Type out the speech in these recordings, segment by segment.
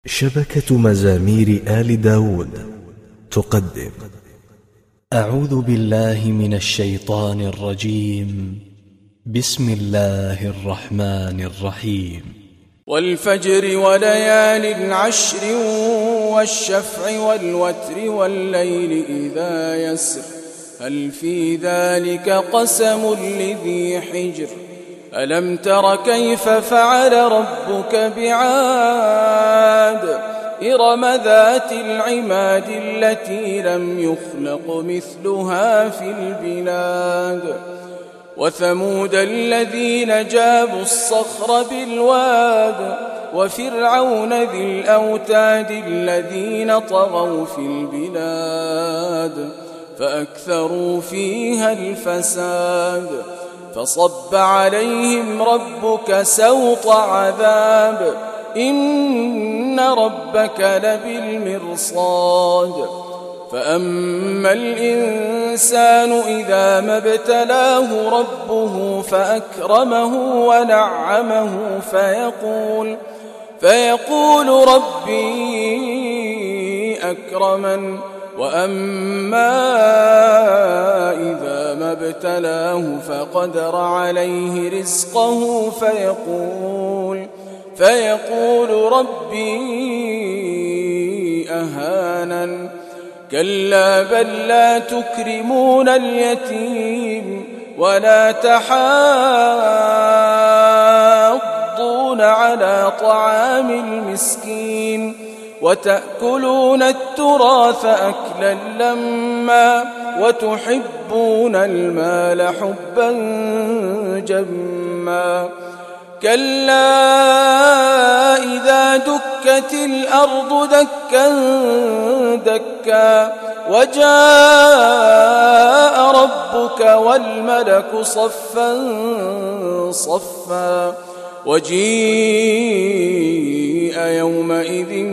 شبكة مزامير آل داود تقدم. أعوذ بالله من الشيطان الرجيم. بسم الله الرحمن الرحيم. والفجر وليال عشر والشفع والوتر والليل إذا يسر هل في ذلك قسم لذي حجر ألم تر كيف فعل ربك بعاد إرم ذات العماد التي لم يخلق مثلها في البلاد وثمود الذين جابوا الصخر بالواد وفرعون ذي الأوتاد الذين طغوا في البلاد فأكثروا فيها الفساد فصب عليهم ربك سوط عذاب إن ربك لبالمرصاد فأما الإنسان إذا ما ابتلاه ربه فأكرمه ونعمه فيقول ربي أكرمن وأما إذا ما ابتلاه فقدر عليه رزقه فيقول ربي أهانن كلا بل لا تكرمون اليتيم ولا تحاضون على طعام المسكين وتأكلون التراث أكلا لما وتحبون المال حبا جما كلا إذا دكت الأرض دكا دكا وجاء ربك والملك صفا صفا وجيء يومئذ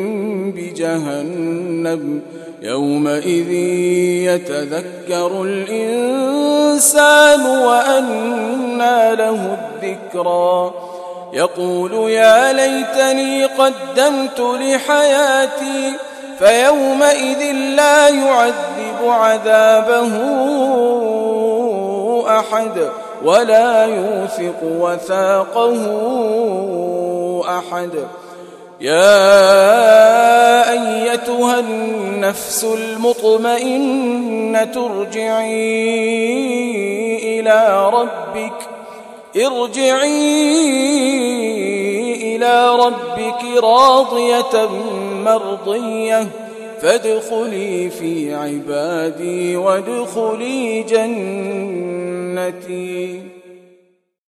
بجهنم يومئذ يتذكر الإنسان وأنى له الذكرى يقول يا ليتني قدمت لحياتي فيومئذ لا يعذب عذابه أحد ولا يوثق وثاقه أحد يا أيتها النفس المطمئنة ارجعي إلى ربك راضية مرضية فادخلي في عبادي وادخلي جنتي.